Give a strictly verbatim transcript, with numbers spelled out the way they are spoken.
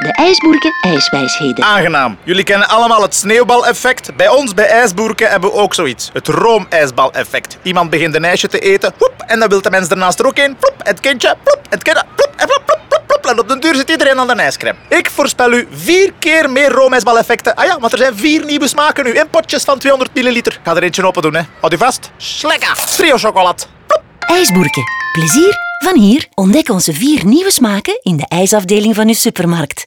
De IJsboerke ijswijsheden. Aangenaam. Jullie kennen allemaal het sneeuwbaleffect. Bij ons, bij IJsboerke, hebben we ook zoiets. Het roomijsbaleffect. Iemand begint een ijsje te eten, woep, en dan wil de mens ernaast er ook in. Plop, het kindje, plop, het kindje, plop, en plop, plop, plop, plop. En op den duur zit iedereen aan de ijscrème. Ik voorspel u vier keer meer roomijsbaleffecten. Ah ja, want er zijn vier nieuwe smaken nu in potjes van tweehonderd milliliter. Ga er eentje open doen, hè. Houd u vast. Slekka. Trio chocolade. Plop. IJsboerke. Plezier van hier. Ontdek onze vier nieuwe smaken in de ijsafdeling van uw supermarkt.